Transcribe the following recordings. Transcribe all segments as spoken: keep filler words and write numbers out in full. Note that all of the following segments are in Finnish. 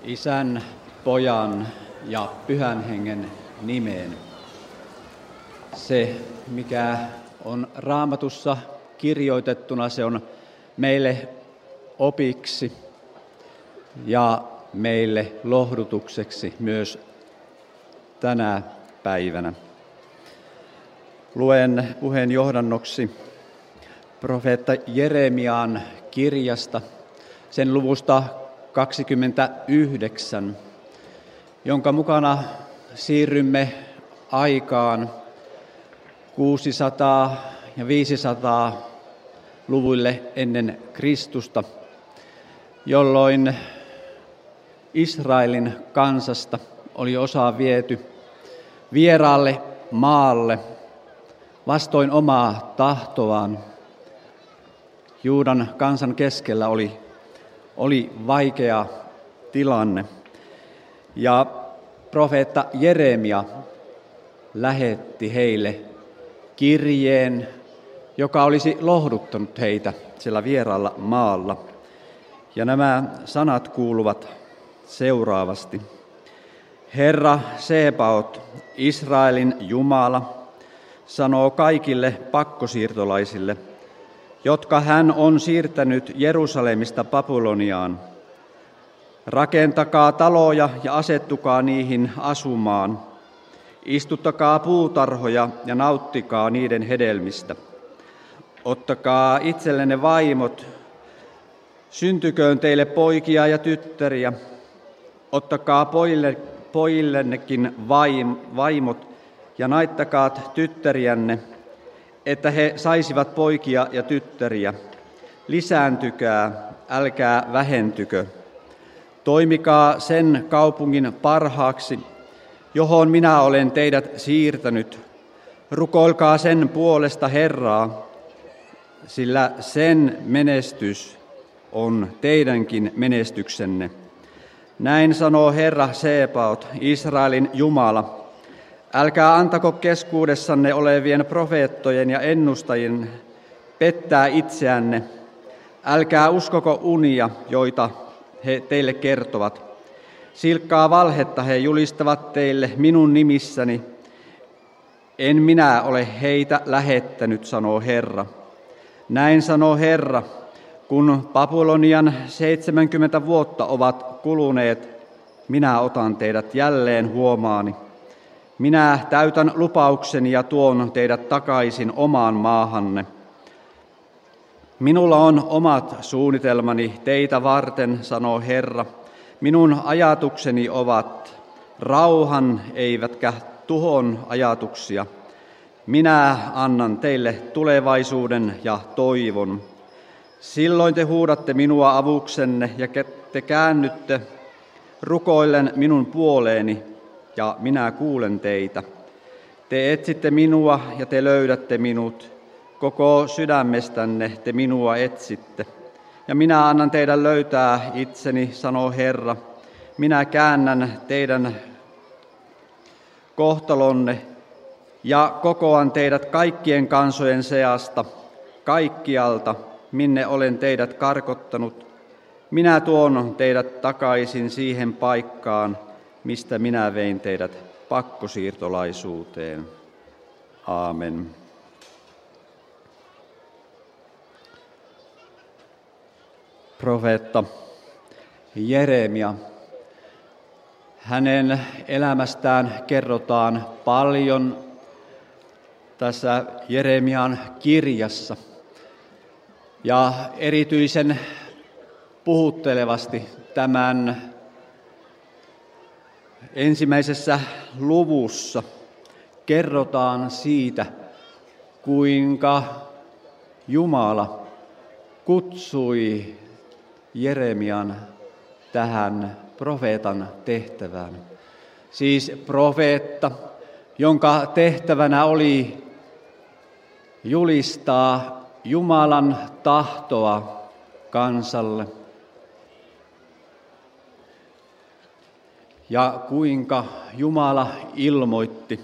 Isän, Pojan ja Pyhän Hengen nimeen. Se, mikä on Raamatussa kirjoitettuna, se on meille opiksi ja meille lohdutukseksi myös tänä päivänä. Luen puheen johdannoksi profeetta Jeremian kirjasta, sen luvusta kaksikymmentäyhdeksän, jonka mukana siirrymme aikaan kuusisataa- ja viisisataa-luvuille ennen Kristusta, jolloin Israelin kansasta oli osa viety vieraalle maalle vastoin omaa tahtoaan. Juudan kansan keskellä oli, oli vaikea tilanne. Ja profeetta Jeremia lähetti heille kirjeen, joka olisi lohduttanut heitä siellä vieraalla maalla. Ja nämä sanat kuuluvat seuraavasti. Herra Sebaot, Israelin Jumala, sanoo kaikille pakkosiirtolaisille, jotka hän on siirtänyt Jerusalemista Babyloniaan. Rakentakaa taloja ja asettukaa niihin asumaan. Istuttakaa puutarhoja ja nauttikaa niiden hedelmistä. Ottakaa itsellenne vaimot, syntyköön teille poikia ja tyttäriä. Ottakaa pojille, pojillennekin vaim, vaimot ja naittakaa tyttäriänne, että he saisivat poikia ja tyttäriä. Lisääntykää, älkää vähentykö. Toimikaa sen kaupungin parhaaksi, johon minä olen teidät siirtänyt. Rukoilkaa sen puolesta Herraa, sillä sen menestys on teidänkin menestyksenne. Näin sanoo Herra Sebaot, Israelin Jumala. Älkää antako keskuudessanne olevien profeettojen ja ennustajien pettää itseänne. Älkää uskoko unia, joita he teille kertovat. Silkkaa valhetta he julistavat teille minun nimissäni. En minä ole heitä lähettänyt, sanoo Herra. Näin sanoo Herra, kun Babylonian seitsemänkymmentä vuotta ovat kuluneet, minä otan teidät jälleen huomaani. Minä täytän lupaukseni ja tuon teidät takaisin omaan maahanne. Minulla on omat suunnitelmani teitä varten, sanoo Herra. Minun ajatukseni ovat rauhan eivätkä tuhon ajatuksia. Minä annan teille tulevaisuuden ja toivon. Silloin te huudatte minua avuksenne ja te käännytte rukoillen minun puoleeni ja minä kuulen teitä. Te etsitte minua ja te löydätte minut. Koko sydämestänne te minua etsitte. Ja minä annan teidän löytää itseni, sanoo Herra. Minä käännän teidän kohtalonne ja kokoan teidät kaikkien kansojen seasta, kaikkialta, minne olen teidät karkottanut. Minä tuon teidät takaisin siihen paikkaan, mistä minä vein teidät pakkosiirtolaisuuteen. Aamen. Profeetta Jeremia. Hänen elämästään kerrotaan paljon tässä Jeremian kirjassa. Ja erityisen puhuttelevasti tämän ensimmäisessä luvussa kerrotaan siitä, kuinka Jumala kutsui Jeremian tähän profeetan tehtävään. Siis profeetta, jonka tehtävänä oli julistaa Jumalan tahtoa kansalle. Ja kuinka Jumala ilmoitti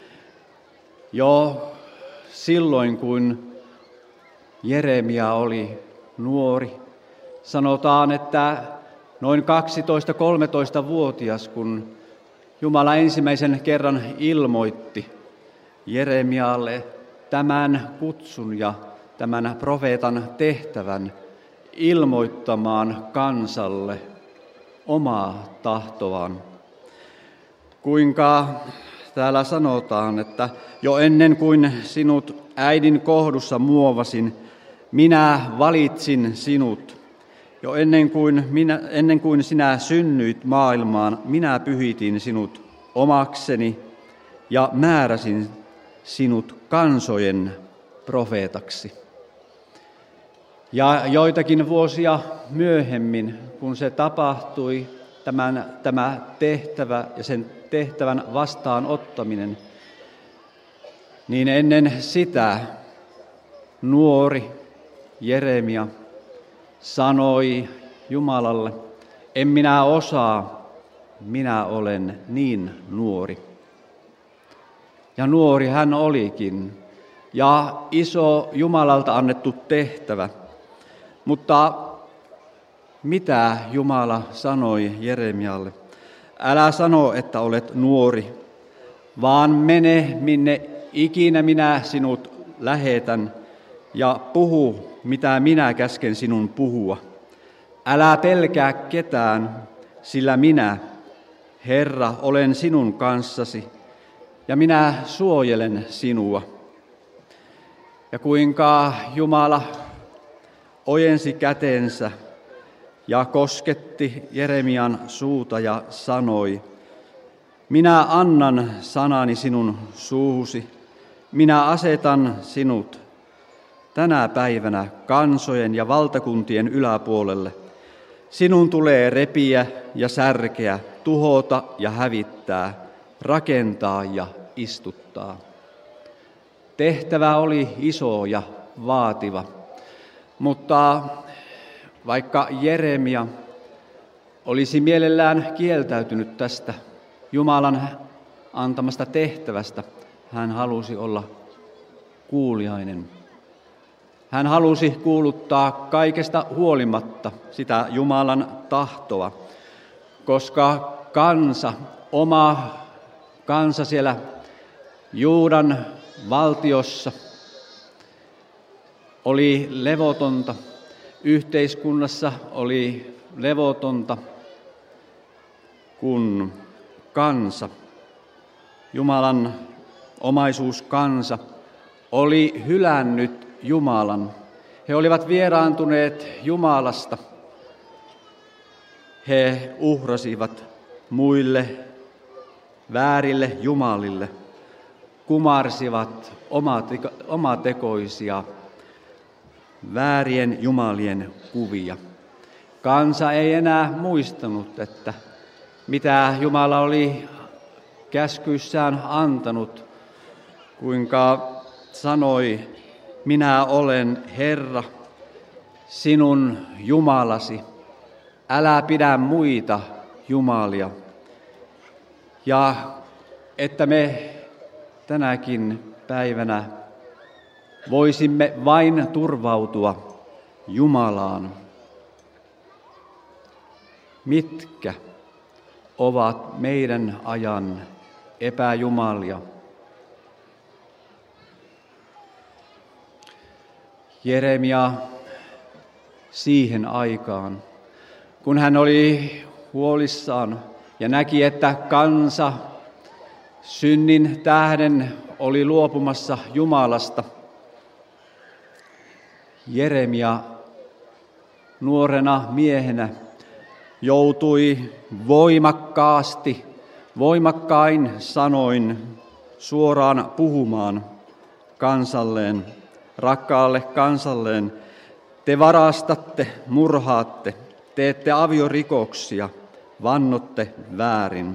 jo silloin, kun Jeremia oli nuori. Sanotaan, että noin kaksitoista-kolmetoista-vuotias, kun Jumala ensimmäisen kerran ilmoitti Jeremialle tämän kutsun ja tämän profeetan tehtävän ilmoittamaan kansalle omaa tahtoaan. Kuinka täällä sanotaan, että jo ennen kuin sinut äidin kohdussa muovasin, minä valitsin sinut. Jo ennen kuin, minä, ennen kuin sinä synnyit maailmaan, minä pyhitin sinut omakseni ja määräsin sinut kansojen profeetaksi. Ja joitakin vuosia myöhemmin, kun se tapahtui, tämän, tämä tehtävä ja sen tehtävän vastaanottaminen, niin ennen sitä nuori Jeremia sanoi Jumalalle, en minä osaa, minä olen niin nuori. Ja nuori hän olikin, ja iso Jumalalta annettu tehtävä. Mutta mitä Jumala sanoi Jeremialle? Älä sano, että olet nuori, vaan mene minne ikinä minä sinut lähetän ja puhu, mitä minä käsken sinun puhua. Älä pelkää ketään, sillä minä, Herra, olen sinun kanssasi ja minä suojelen sinua. Ja kuinka Jumala ojensi kätensä ja kosketti Jeremian suuta ja sanoi, minä annan sanani sinun suuhusi, minä asetan sinut tänä päivänä kansojen ja valtakuntien yläpuolelle. Sinun tulee repiä ja särkeä, tuhota ja hävittää, rakentaa ja istuttaa. Tehtävä oli iso ja vaativa, mutta vaikka Jeremia olisi mielellään kieltäytynyt tästä Jumalan antamasta tehtävästä, hän halusi olla kuuliainen. Hän halusi kuuluttaa kaikesta huolimatta sitä Jumalan tahtoa, koska kansa, oma kansa siellä Juudan valtiossa oli levotonta, yhteiskunnassa oli levotonta, kun kansa, Jumalan omaisuuskansa, oli hylännyt Jumalan. He olivat vieraantuneet Jumalasta. He uhrasivat muille väärille jumalille, kumarsivat omatekoisia väärien jumalien kuvia. Kansa ei enää muistanut, että mitä Jumala oli käskyissään antanut, kuinka sanoi, minä olen Herra, sinun Jumalasi, älä pidä muita jumalia. Ja että me tänäkin päivänä voisimme vain turvautua Jumalaan. Mitkä ovat meidän ajan epäjumalia? Jeremia siihen aikaan, kun hän oli huolissaan ja näki, että kansa synnin tähden oli luopumassa Jumalasta. Jeremia nuorena miehenä joutui voimakkaasti, voimakkain sanoin suoraan puhumaan kansalleen, rakkaalle kansalleen. Te varastatte, murhaatte, teette aviorikoksia, vannotte väärin.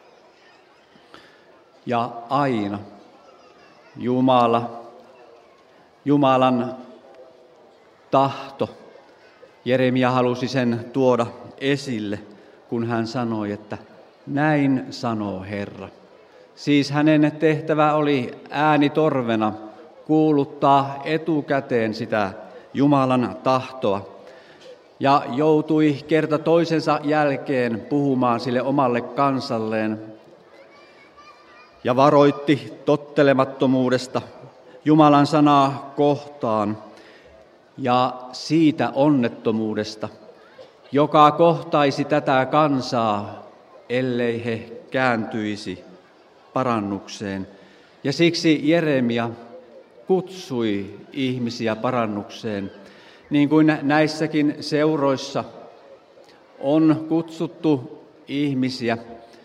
Ja aina Jumala, Jumalan tahto, Jeremia halusi sen tuoda esille, kun hän sanoi, että näin sanoo Herra. Siis hänen tehtävä oli äänitorvena kuuluttaa etukäteen sitä Jumalan tahtoa. ja joutui kerta toisensa jälkeen puhumaan sille omalle kansalleen ja varoitti tottelemattomuudesta Jumalan sanaa kohtaan ja siitä onnettomuudesta, joka kohtaisi tätä kansaa, ellei he kääntyisi parannukseen. Ja siksi Jeremia kutsui ihmisiä parannukseen, niin kuin näissäkin seuroissa on kutsuttu ihmisiä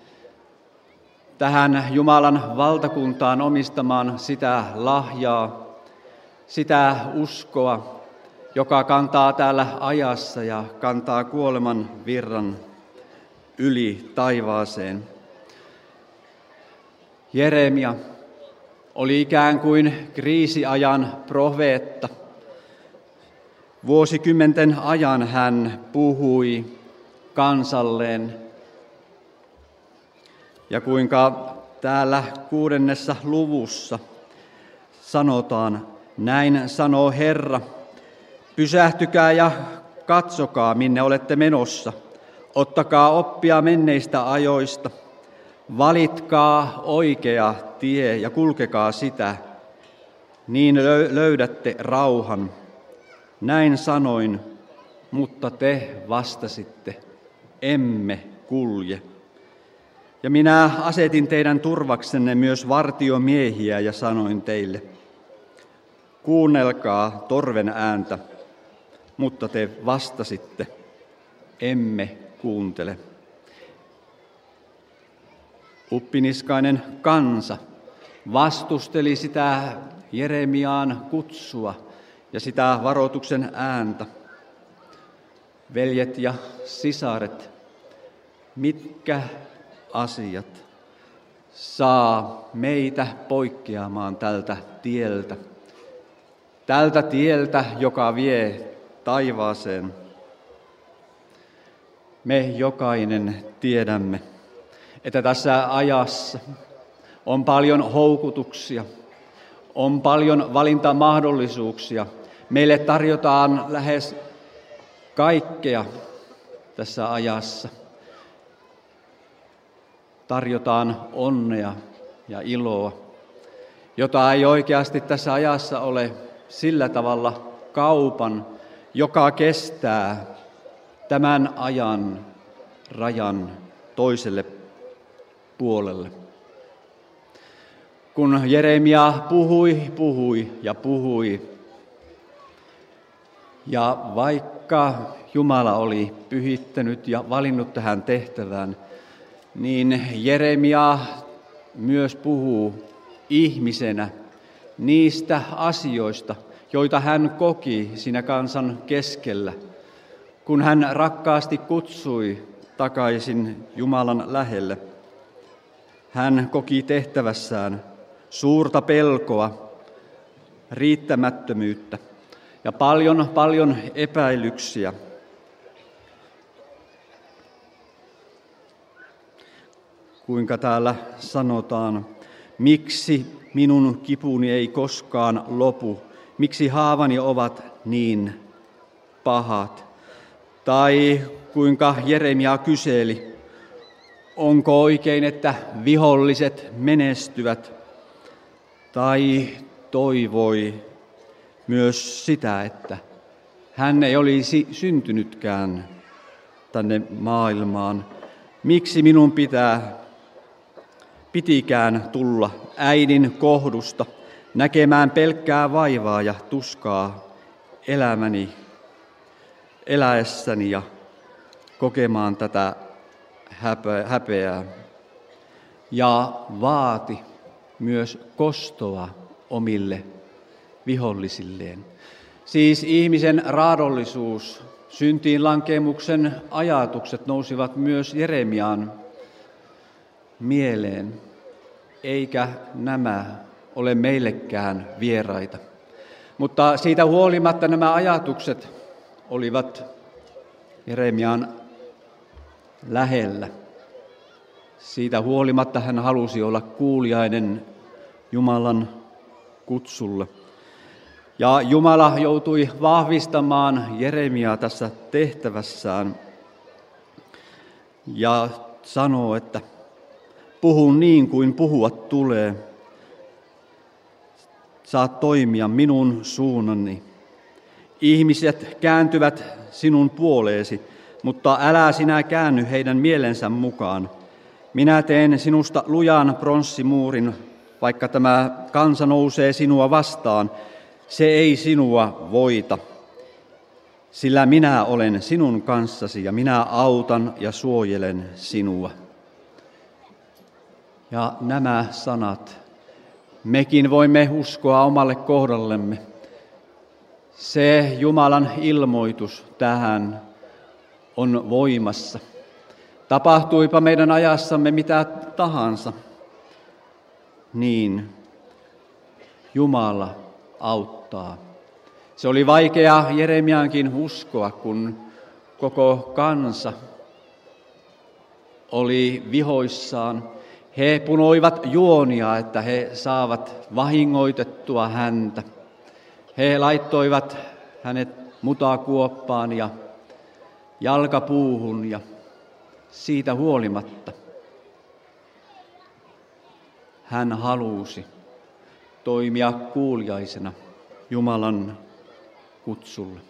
tähän Jumalan valtakuntaan omistamaan sitä lahjaa, sitä uskoa, joka kantaa täällä ajassa ja kantaa kuoleman virran yli taivaaseen. Jeremia oli ikään kuin kriisiajan profeetta. Vuosikymmenten ajan hän puhui kansalleen. Ja kuinka täällä kuudennessa luvussa sanotaan, näin sanoo Herra, pysähtykää ja katsokaa, minne olette menossa. Ottakaa oppia menneistä ajoista. Valitkaa oikea tie ja kulkekaa sitä, niin löydätte rauhan. Näin sanoin, mutta te vastasitte, emme kulje. Ja minä asetin teidän turvaksenne myös vartiomiehiä ja sanoin teille, kuunnelkaa torven ääntä, mutta te vastasitte, emme kuuntele. Uppiniskainen kansa vastusteli sitä Jeremiaan kutsua ja sitä varoituksen ääntä. Veljet ja sisaret, mitkä asiat saa meitä poikkeamaan tältä tieltä, tältä tieltä, joka vie taivaaseen? Me jokainen tiedämme, että tässä ajassa on paljon houkutuksia, on paljon valintamahdollisuuksia. Meille tarjotaan lähes kaikkea tässä ajassa. Tarjotaan onnea ja iloa, jota ei oikeasti tässä ajassa ole sillä tavalla kaupan, joka kestää tämän ajan rajan toiselle puolelle. Kun Jeremia puhui, puhui ja puhui, ja vaikka Jumala oli pyhittänyt ja valinnut tähän tehtävään, niin Jeremia myös puhuu ihmisenä niistä asioista, joita hän koki siinä kansan keskellä, kun hän rakkaasti kutsui takaisin Jumalan lähelle. Hän koki tehtävässään suurta pelkoa, riittämättömyyttä ja paljon, paljon epäilyksiä. Kuinka täällä sanotaan, miksi minun kipuni ei koskaan lopu, miksi haavani ovat niin pahat. Tai kuinka Jeremia kyseli, onko oikein, että viholliset menestyvät, tai toivoi myös sitä, että hän ei olisi syntynytkään tänne maailmaan. Miksi minun pitää, pitikään tulla äidin kohdusta näkemään pelkkää vaivaa ja tuskaa elämäni, eläessäni ja kokemaan tätä häpeää. Ja vaati myös kostoa omille vihollisilleen. Siis ihmisen raadollisuus, syntiin lankeemuksen ajatukset nousivat myös Jeremiaan mieleen, eikä nämä ole meillekään vieraita. Mutta siitä huolimatta nämä ajatukset olivat Jeremian lähellä. Siitä huolimatta hän halusi olla kuuliainen Jumalan kutsulle. Ja Jumala joutui vahvistamaan Jeremiaa tässä tehtävässään ja sanoo, että puhu niin kuin puhua tulee. Saat toimia minun suunnani. Ihmiset kääntyvät sinun puoleesi, mutta älä sinä käänny heidän mielensä mukaan. Minä teen sinusta lujan pronssimuurin, vaikka tämä kansa nousee sinua vastaan. Se ei sinua voita, sillä minä olen sinun kanssasi ja minä autan ja suojelen sinua. Ja nämä sanat mekin voimme uskoa omalle kohdallemme. Se Jumalan ilmoitus tähän on voimassa. Tapahtuipa meidän ajassamme mitä tahansa, niin Jumala auttaa. Se oli vaikea Jeremiaankin uskoa, kun koko kansa oli vihoissaan. He punoivat juonia, että he saavat vahingoitettua häntä. He laittoivat hänet mutakuoppaan ja jalkapuuhun ja siitä huolimatta hän halusi toimia kuuliaisena Jumalan kutsulle.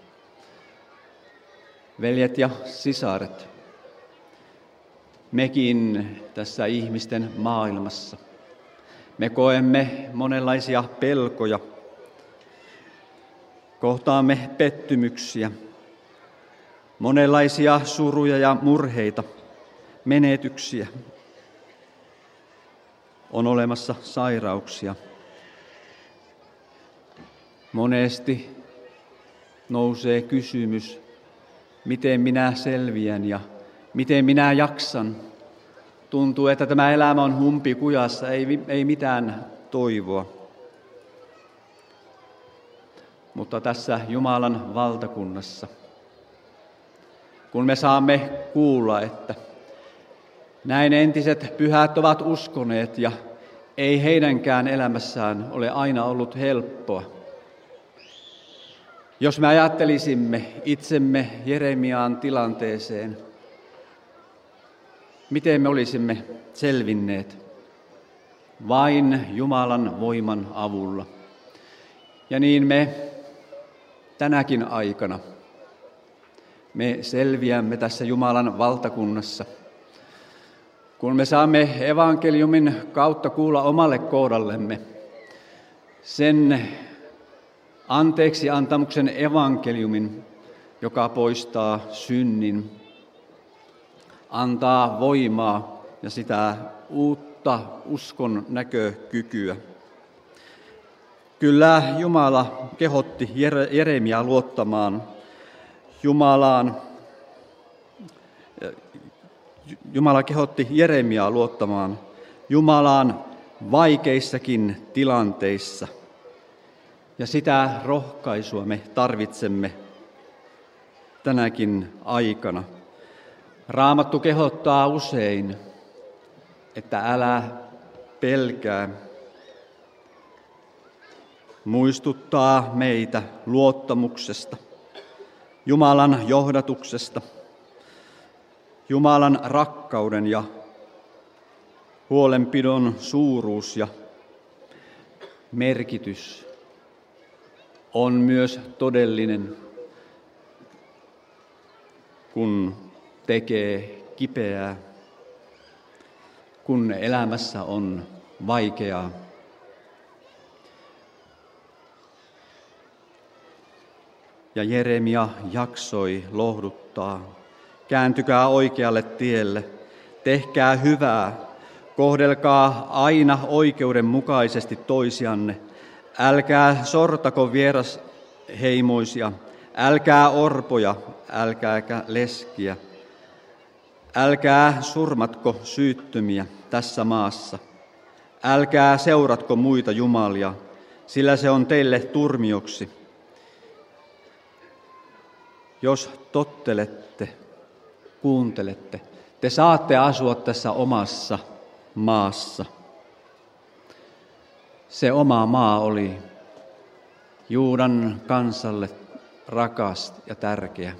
Veljet ja sisaret, mekin tässä ihmisten maailmassa, me koemme monenlaisia pelkoja, kohtaamme pettymyksiä, monenlaisia suruja ja murheita, menetyksiä. On olemassa sairauksia. Monesti nousee kysymys, miten minä selviän ja miten minä jaksan. Tuntuu, että tämä elämä on humpikujassa, ei, ei mitään toivoa. Mutta tässä Jumalan valtakunnassa, kun me saamme kuulla, että näin entiset pyhät ovat uskoneet ja ei heidänkään elämässään ole aina ollut helppoa. Jos me ajattelisimme itsemme Jeremiaan tilanteeseen, miten me olisimme selvinneet? Vain Jumalan voiman avulla. Ja niin me tänäkin aikana, me selviämme tässä Jumalan valtakunnassa, kun me saamme evankeliumin kautta kuulla omalle kohdallemme sen anteeksi antamuksen evankeliumin, joka poistaa synnin, antaa voimaa ja sitä uutta uskon näkökykyä. Kyllä Jumala kehotti Jeremiaa luottamaan Jumalaan. Jumala kehotti Jeremiaa luottamaan Jumalaan vaikeissakin tilanteissa. Ja sitä rohkaisua me tarvitsemme tänäkin aikana. Raamattu kehottaa usein, että älä pelkää. Muistuttaa meitä luottamuksesta, Jumalan johdatuksesta, Jumalan rakkauden ja huolenpidon suuruus ja merkitys on myös todellinen, kun tekee kipeää, kun elämässä on vaikeaa. Ja Jeremia jaksoi lohduttaa. Kääntykää oikealle tielle, tehkää hyvää, kohdelkaa aina oikeudenmukaisesti toisianne. Älkää sortako vierasheimoisia, älkää orpoja, älkääkä leskiä. Älkää surmatko syyttömiä tässä maassa. Älkää seuratko muita jumalia, sillä se on teille turmioksi. Jos tottelette, kuuntelette, te saatte asua tässä omassa maassa. Se oma maa oli Juudan kansalle rakas ja tärkeä.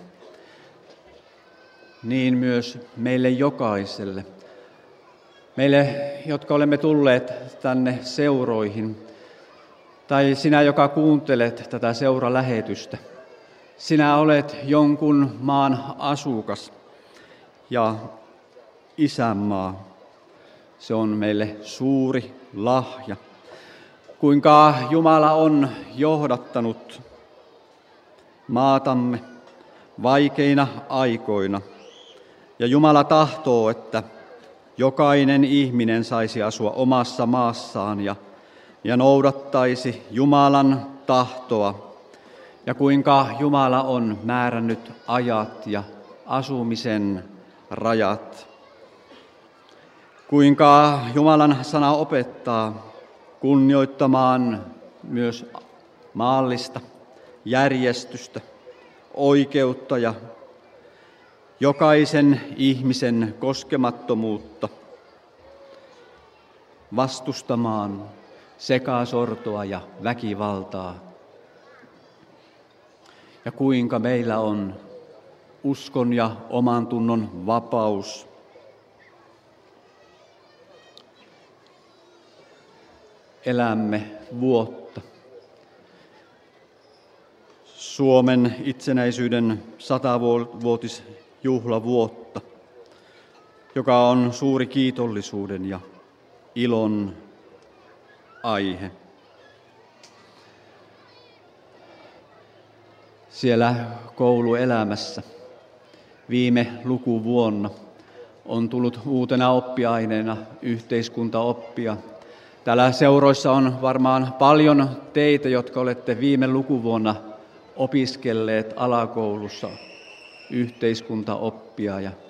Niin myös meille jokaiselle. Meille, jotka olemme tulleet tänne seuroihin, tai sinä, joka kuuntelet tätä seuralähetystä. Sinä olet jonkun maan asukas ja isänmaa. Se on meille suuri lahja. Kuinka Jumala on johdattanut maatamme vaikeina aikoina. Ja Jumala tahtoo, että jokainen ihminen saisi asua omassa maassaan ja, ja noudattaisi Jumalan tahtoa. Ja kuinka Jumala on määrännyt ajat ja asumisen rajat. Kuinka Jumalan sana opettaa kunnioittamaan myös maallista järjestystä, oikeutta ja jokaisen ihmisen koskemattomuutta, vastustamaan sekasortoa ja väkivaltaa. Ja kuinka meillä on uskon ja oman tunnon vapaus. Elämme vuotta. Suomen itsenäisyyden satavuotisjuhlavuotta, joka on suuri kiitollisuuden ja ilon aihe. Siellä kouluelämässä viime lukuvuonna on tullut uutena oppiaineena yhteiskuntaoppia. Täällä seuroissa on varmaan paljon teitä, jotka olette viime lukuvuonna opiskelleet alakoulussa yhteiskuntaoppia. Ja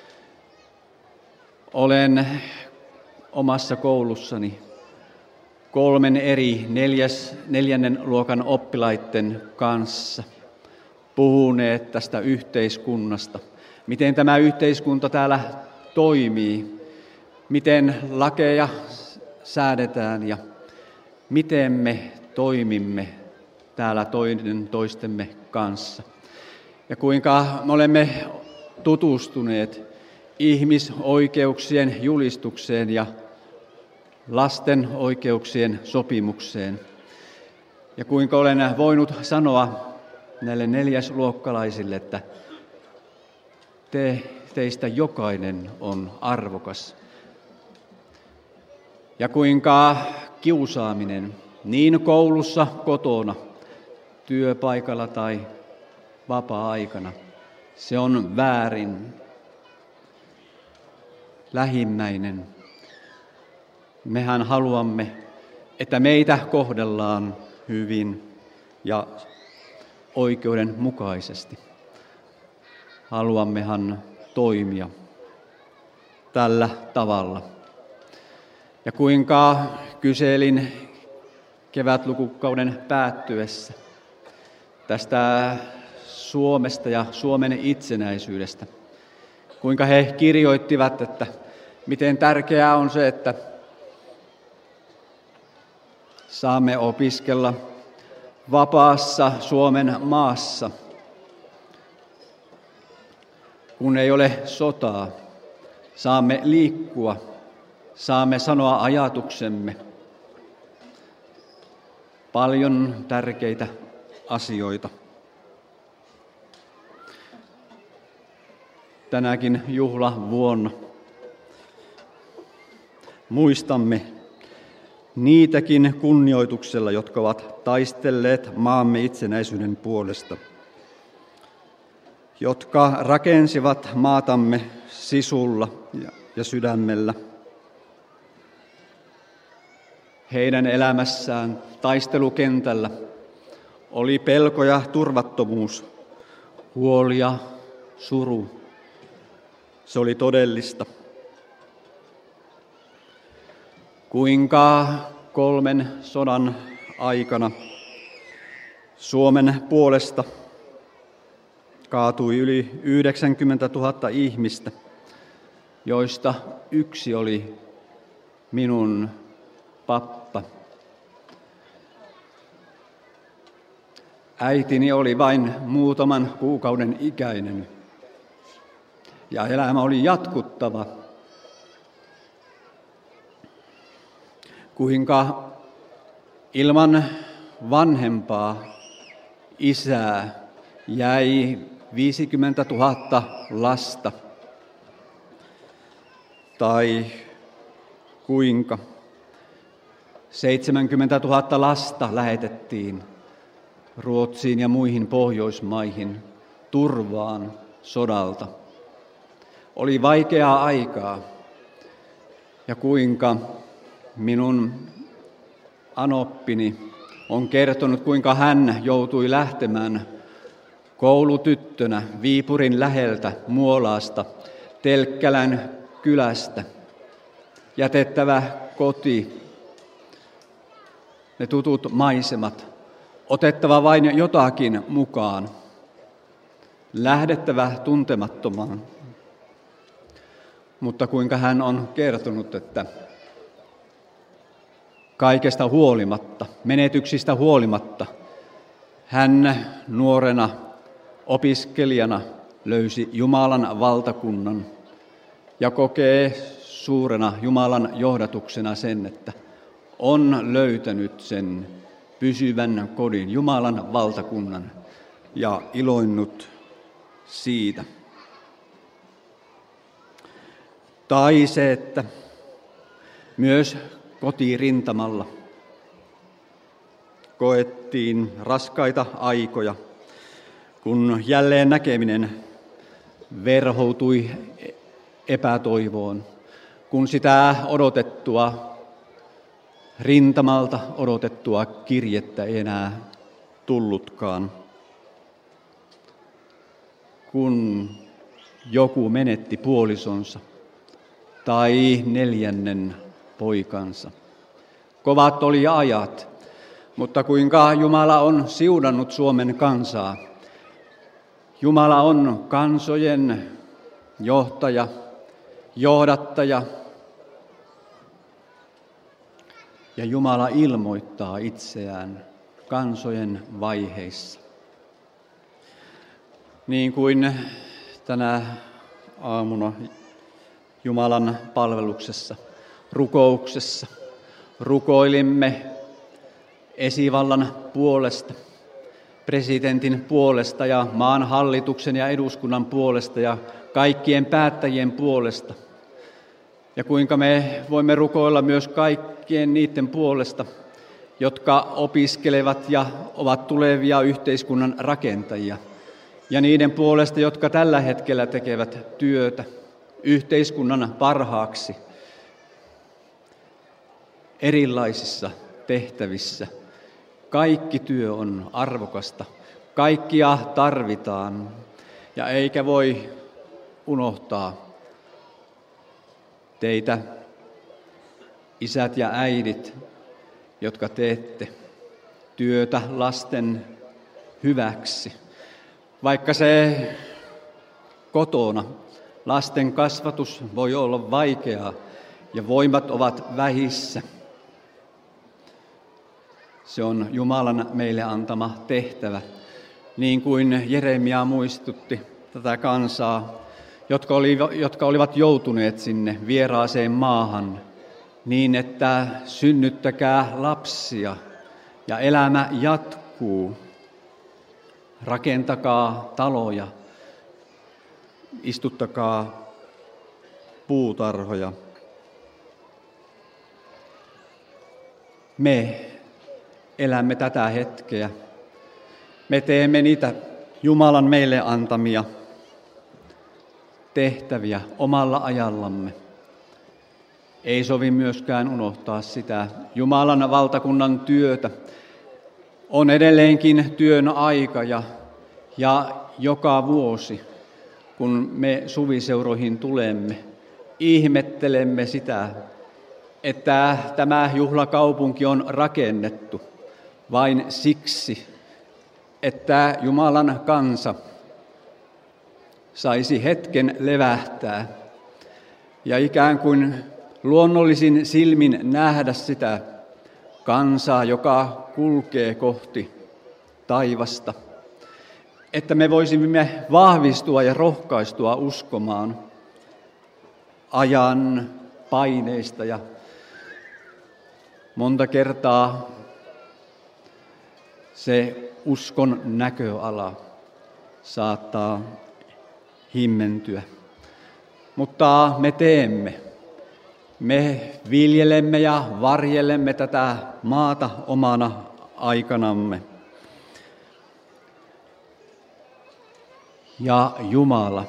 olen omassa koulussani kolmen eri neljäs, neljännen luokan oppilaiden kanssa puhuneet tästä yhteiskunnasta. Miten tämä yhteiskunta täällä toimii, miten lakeja säädetään ja miten me toimimme täällä toinen toistemme kanssa. Ja kuinka me olemme tutustuneet ihmisoikeuksien julistukseen ja lasten oikeuksien sopimukseen. Ja kuinka olen voinut sanoa näille neljäsluokkalaisille, että te, teistä jokainen on arvokas. Ja kuinka kiusaaminen niin koulussa, kotona, työpaikalla tai vapaa-aikana, se on väärin, lähimmäinen. Mehän haluamme, että meitä kohdellaan hyvin ja oikeudenmukaisesti. Haluammehan toimia tällä tavalla. Ja kuinka kyselin kevätlukukauden päättyessä tästä Suomesta ja Suomen itsenäisyydestä. Kuinka he kirjoittivat, että miten tärkeää on se, että saamme opiskella vapaassa Suomen maassa, kun ei ole sotaa. Saamme liikkua, saamme sanoa ajatuksemme. Paljon tärkeitä asioita. Tänäkin juhlavuonna muistamme niitäkin kunnioituksella, jotka ovat taistelleet maamme itsenäisyyden puolesta, jotka rakensivat maatamme sisulla ja sydämellä. Heidän elämässään taistelukentällä oli pelko ja turvattomuus, huoli ja suru. Se oli todellista. Kuinka kolmen sodan aikana Suomen puolesta kaatui yli yhdeksänkymmentätuhatta ihmistä, joista yksi oli minun pappa. Äitini oli vain muutaman kuukauden ikäinen ja elämä oli jatkuttava. Kuinka ilman vanhempaa isää jäi viisikymmentätuhatta lasta. Tai kuinka seitsemänkymmentätuhatta lasta lähetettiin Ruotsiin ja muihin Pohjoismaihin turvaan sodalta. Oli vaikeaa aikaa ja kuinka minun anoppini on kertonut, kuinka hän joutui lähtemään koulutyttönä Viipurin läheltä Muolaasta, Telkkälän kylästä, jätettävä koti, ne tutut maisemat, otettava vain jotakin mukaan, lähdettävä tuntemattomaan. Mutta kuinka hän on kertonut, että kaikesta huolimatta, menetyksistä huolimatta, hän nuorena opiskelijana löysi Jumalan valtakunnan ja kokee suurena Jumalan johdatuksena sen, että on löytänyt sen pysyvän kodin, Jumalan valtakunnan, ja iloinnut siitä. Tai se, että myös kotirintamalla koettiin raskaita aikoja, kun jälleen näkeminen verhoutui epätoivoon, kun sitä odotettua, rintamalta odotettua kirjettä ei enää tullutkaan. Kun joku menetti puolisonsa tai neljännen poikansa. Kovat oli ajat, mutta kuinka Jumala on siunannut Suomen kansaa. Jumala on kansojen johtaja, johdattaja, ja Jumala ilmoittaa itseään kansojen vaiheissa. Niin kuin tänä aamuna Jumalan palveluksessa, rukouksessa, rukoilimme esivallan puolesta, presidentin puolesta ja maan hallituksen ja eduskunnan puolesta ja kaikkien päättäjien puolesta. Ja kuinka me voimme rukoilla myös kaikkien niiden puolesta, jotka opiskelevat ja ovat tulevia yhteiskunnan rakentajia. Ja niiden puolesta, jotka tällä hetkellä tekevät työtä yhteiskunnan parhaaksi erilaisissa tehtävissä. Kaikki työ on arvokasta, kaikkia tarvitaan ja eikä voi unohtaa teitä, isät ja äidit, jotka teette työtä lasten hyväksi. Vaikka se kotona lasten kasvatus voi olla vaikeaa ja voimat ovat vähissä. Se on Jumalan meille antama tehtävä, niin kuin Jeremia muistutti tätä kansaa, jotka, oli, jotka olivat joutuneet sinne vieraaseen maahan, niin että synnyttäkää lapsia ja elämä jatkuu. Rakentakaa taloja, istuttakaa puutarhoja. Me elämme tätä hetkeä. Me teemme niitä Jumalan meille antamia tehtäviä omalla ajallamme. Ei sovi myöskään unohtaa sitä Jumalan valtakunnan työtä. On edelleenkin työn aika ja, ja joka vuosi, kun me suviseuroihin tulemme, ihmettelemme sitä, että tämä juhlakaupunki on rakennettu vain siksi, että Jumalan kansa saisi hetken levähtää ja ikään kuin luonnollisin silmin nähdä sitä kansaa, joka kulkee kohti taivasta, että me voisimme vahvistua ja rohkaistua uskomaan ajan paineista ja monta kertaa se uskon näköala saattaa himmentyä. Mutta me teemme. Me viljelemme ja varjelemme tätä maata omana aikanamme. Ja Jumala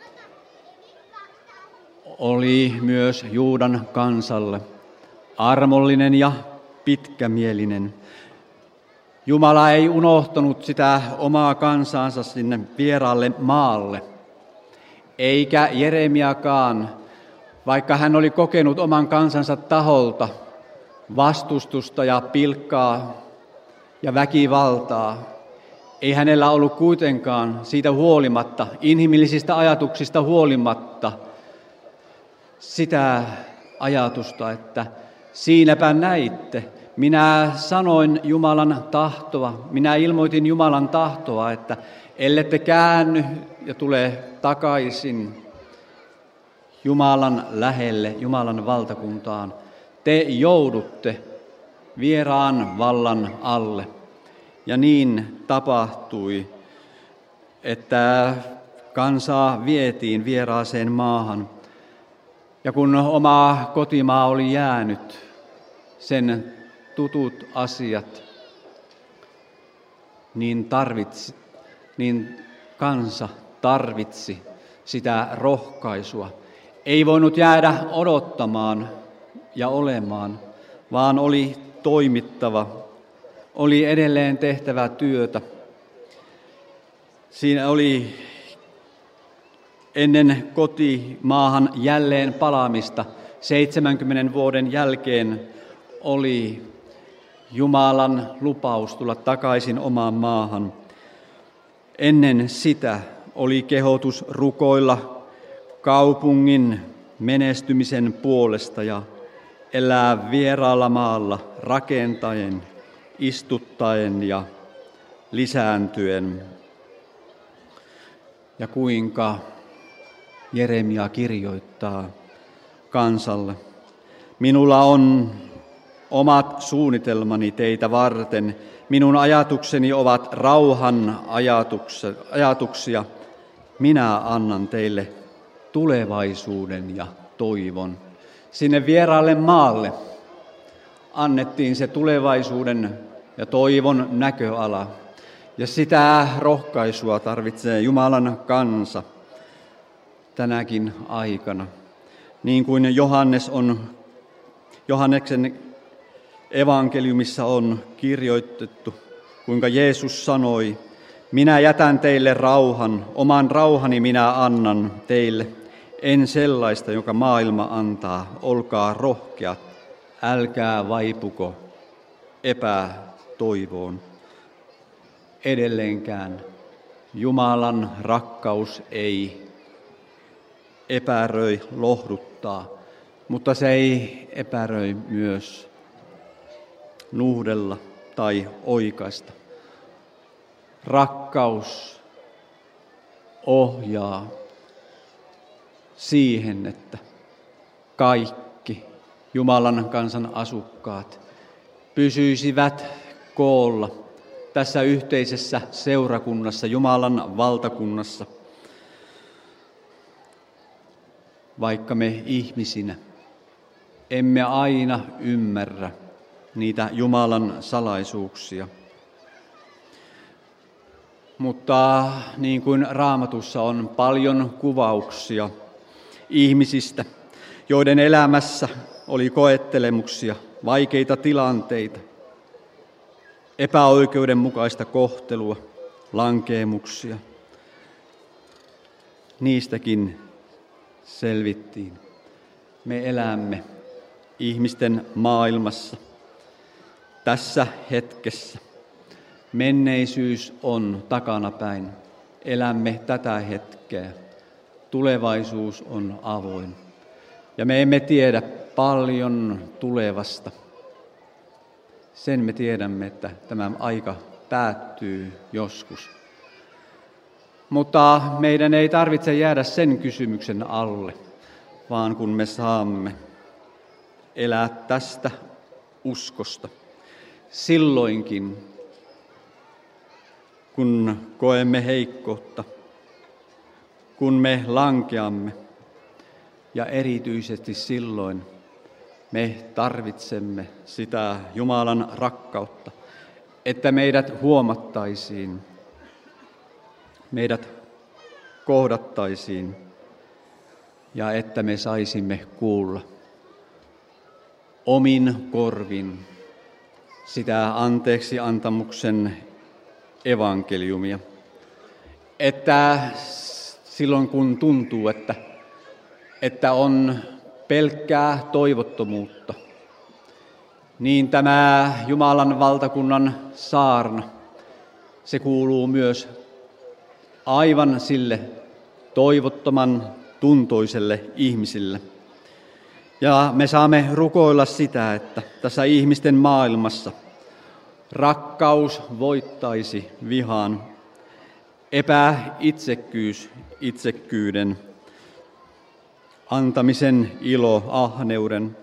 oli myös Juudan kansalle armollinen ja pitkämielinen. Jumala ei unohtanut sitä omaa kansaansa sinne vieraalle maalle, eikä Jeremiakaan, vaikka hän oli kokenut oman kansansa taholta vastustusta ja pilkkaa ja väkivaltaa. Ei hänellä ollut kuitenkaan siitä huolimatta, inhimillisistä ajatuksista huolimatta, sitä ajatusta, että siinäpä näitte. Minä sanoin Jumalan tahtoa, minä ilmoitin Jumalan tahtoa, että ellette käänny ja tule takaisin Jumalan lähelle, Jumalan valtakuntaan, te joudutte vieraan vallan alle. Ja niin tapahtui, että kansaa vietiin vieraaseen maahan. Ja kun oma kotimaa oli jäänyt, sen tutut asiat, niin, tarvitsi, niin kansa tarvitsi sitä rohkaisua. Ei voinut jäädä odottamaan ja olemaan, vaan oli toimittava, oli edelleen tehtävä työtä. Siinä oli ennen kotimaahan jälleen palaamista seitsemänkymmenen vuoden jälkeen oli Jumalan lupaus tulla takaisin omaan maahan. Ennen sitä oli kehotus rukoilla kaupungin menestymisen puolesta ja elää vieraalla maalla rakentaen, istuttaen ja lisääntyen. Ja kuinka Jeremia kirjoittaa kansalle: minulla on omat suunnitelmani teitä varten. Minun ajatukseni ovat rauhan ajatuksia. Minä annan teille tulevaisuuden ja toivon. Sinne vieraalle maalle annettiin se tulevaisuuden ja toivon näköala. Ja sitä rohkaisua tarvitsee Jumalan kansa tänäkin aikana. Niin kuin Johannes on, Johanneksen evankeliumissa on kirjoitettu, kuinka Jeesus sanoi: minä jätän teille rauhan, oman rauhani minä annan teille. En sellaista, joka maailma antaa. Olkaa rohkeat, älkää vaipuko epätoivoon. Edelleenkään Jumalan rakkaus ei epäröi lohduttaa, mutta se ei epäröi myös nuhdella tai oikaista. Rakkaus ohjaa siihen, että kaikki Jumalan kansan asukkaat pysyisivät koolla tässä yhteisessä seurakunnassa, Jumalan valtakunnassa, vaikka me ihmisinä emme aina ymmärrä niitä Jumalan salaisuuksia. Mutta niin kuin Raamatussa on paljon kuvauksia ihmisistä, joiden elämässä oli koettelemuksia, vaikeita tilanteita, epäoikeudenmukaista kohtelua, lankeemuksia. Niistäkin selvittiin. Me elämme ihmisten maailmassa, tässä hetkessä. Menneisyys on takanapäin. Elämme tätä hetkeä. Tulevaisuus on avoin. Ja me emme tiedä paljon tulevasta. Sen me tiedämme, että tämä aika päättyy joskus. Mutta meidän ei tarvitse jäädä sen kysymyksen alle, vaan kun me saamme elää tästä uskosta silloinkin, kun koemme heikkoutta, kun me lankeamme ja erityisesti silloin me tarvitsemme sitä Jumalan rakkautta, että meidät huomattaisiin, meidät kohdattaisiin ja että me saisimme kuulla omin korvin sitä anteeksi antamuksen evankeliumia. Että silloin kun tuntuu, että, että on pelkkää toivottomuutta, niin tämä Jumalan valtakunnan saarna, se kuuluu myös aivan sille toivottoman tuntoiselle ihmisille. Ja me saamme rukoilla sitä, että tässä ihmisten maailmassa rakkaus voittaisi vihan, epäitsekkyys itsekkyyden, antamisen ilo ahneuden,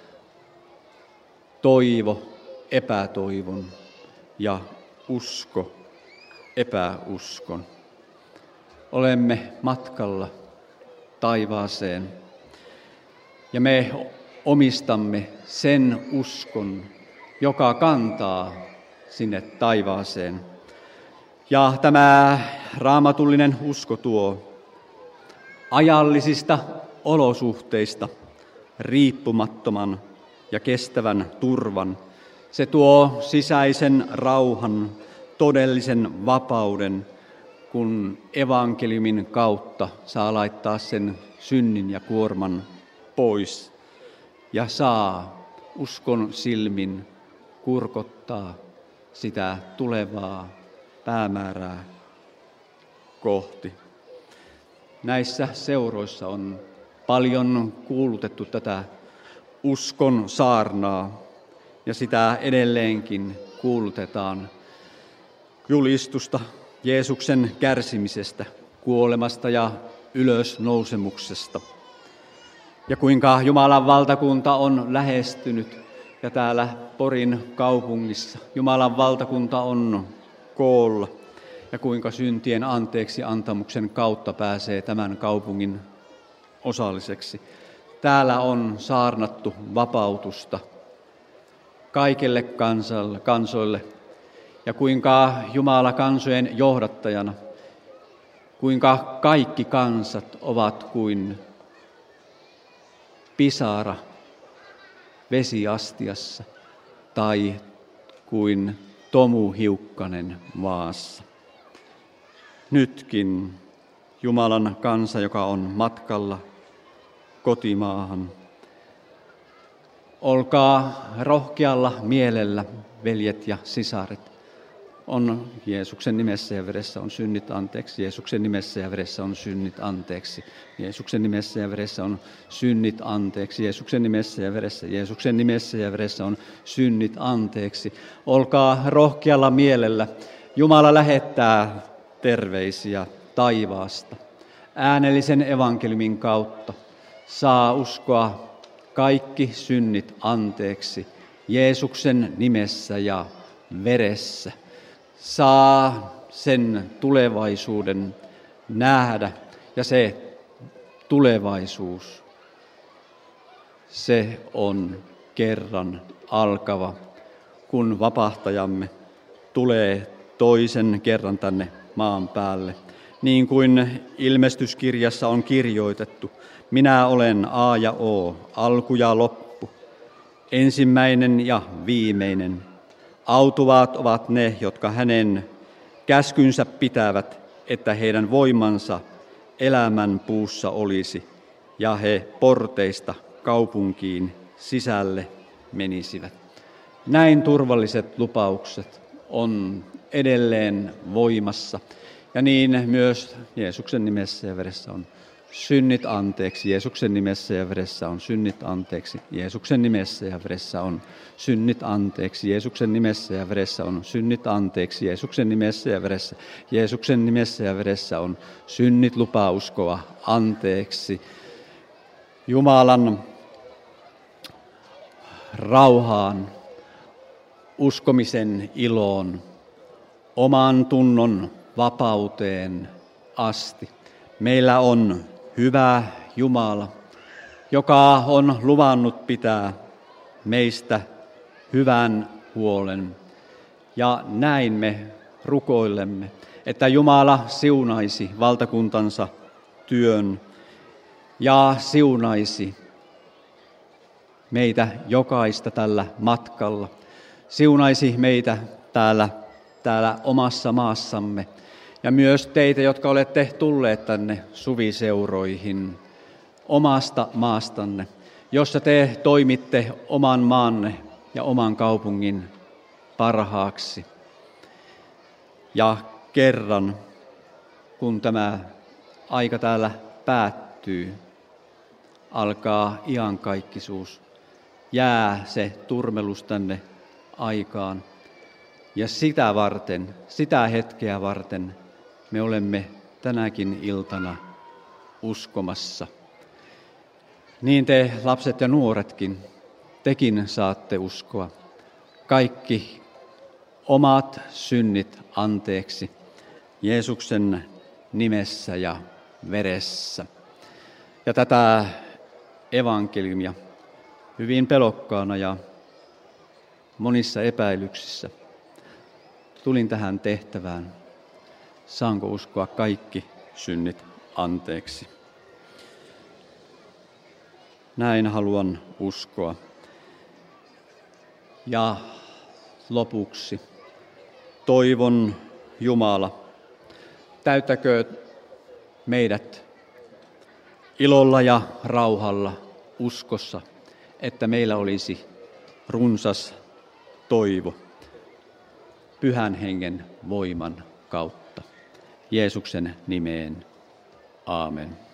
toivo epätoivon ja usko epäuskon. Olemme matkalla taivaaseen ja me omistamme sen uskon, joka kantaa sinne taivaaseen. Ja tämä raamatullinen usko tuo ajallisista olosuhteista riippumattoman ja kestävän turvan. Se tuo sisäisen rauhan, todellisen vapauden, kun evankeliumin kautta saa laittaa sen synnin ja kuorman pois ja saa uskon silmin kurkottaa sitä tulevaa päämäärää kohti. Näissä seuroissa on paljon kuulutettu tätä uskon saarnaa ja sitä edelleenkin kuulutetaan, julistusta Jeesuksen kärsimisestä, kuolemasta ja ylösnousemuksesta. Ja kuinka Jumalan valtakunta on lähestynyt ja täällä Porin kaupungissa Jumalan valtakunta on koolla ja kuinka syntien anteeksi antamuksen kautta pääsee tämän kaupungin osalliseksi. Täällä on saarnattu vapautusta kaikille kansalle, kansoille ja kuinka Jumala kansojen johdattajana, kuinka kaikki kansat ovat kuin pisara vesiastiassa tai kuin tomuhiukkanen maassa. Nytkin Jumalan kansa, joka on matkalla kotimaahan, olkaa rohkealla mielellä, veljet ja sisaret. On Jeesuksen nimessä ja veressä on synnit anteeksi. Jeesuksen nimessä ja veressä on synnit anteeksi. Jeesuksen nimessä ja veressä on synnit anteeksi. Jeesuksen nimessä ja veressä. Jeesuksen nimessä ja veressä on synnit anteeksi. Olkaa rohkealla mielellä. Jumala lähettää terveisiä taivaasta. Äänellisen evankeliumin kautta saa uskoa kaikki synnit anteeksi Jeesuksen nimessä ja veressä. Saa sen tulevaisuuden nähdä ja se tulevaisuus, se on kerran alkava, kun vapahtajamme tulee toisen kerran tänne maan päälle. Niin kuin ilmestyskirjassa on kirjoitettu, minä olen A ja O, alku ja loppu, ensimmäinen ja viimeinen. Autuvat ovat ne, jotka hänen käskynsä pitävät, että heidän voimansa elämän puussa olisi, ja he porteista kaupunkiin sisälle menisivät. Näin turvalliset lupaukset on edelleen voimassa, ja niin myös Jeesuksen nimessä ja veressä on synnit anteeksi. Jeesuksen nimessä ja veressä on synnit anteeksi. Jeesuksen nimessä ja veressä on synnit anteeksi. Jeesuksen nimessä ja veressä on synnit anteeksi. Jeesuksen nimessä ja veressä. Jeesuksen nimessä ja veressä on synnit, lupaa uskoa anteeksi. Jumalan rauhaan, uskomisen iloon, oman tunnon vapauteen asti. Meillä on hyvä Jumala, joka on luvannut pitää meistä hyvän huolen. Ja näin me rukoilemme, että Jumala siunaisi valtakuntansa työn ja siunaisi meitä jokaista tällä matkalla. Siunaisi meitä täällä, täällä omassa maassamme ja myös teitä, jotka olette tulleet tänne suviseuroihin omasta maastanne, jossa te toimitte oman maanne ja oman kaupungin parhaaksi. Ja kerran, kun tämä aika täällä päättyy, alkaa iankaikkisuus, jää se turmelus tänne aikaan. Ja sitä varten, sitä hetkeä varten me olemme tänäkin iltana uskomassa. Niin te lapset ja nuoretkin, tekin saatte uskoa kaikki omat synnit anteeksi Jeesuksen nimessä ja veressä. Ja tätä evankeliumia hyvin pelokkaana ja monissa epäilyksissä tulin tähän tehtävään. Saanko uskoa kaikki synnit anteeksi? Näin haluan uskoa. Ja lopuksi toivon Jumala, täyttäkö meidät ilolla ja rauhalla uskossa, että meillä olisi runsas toivo Pyhän Hengen voiman kautta. Jeesuksen nimeen. Aamen.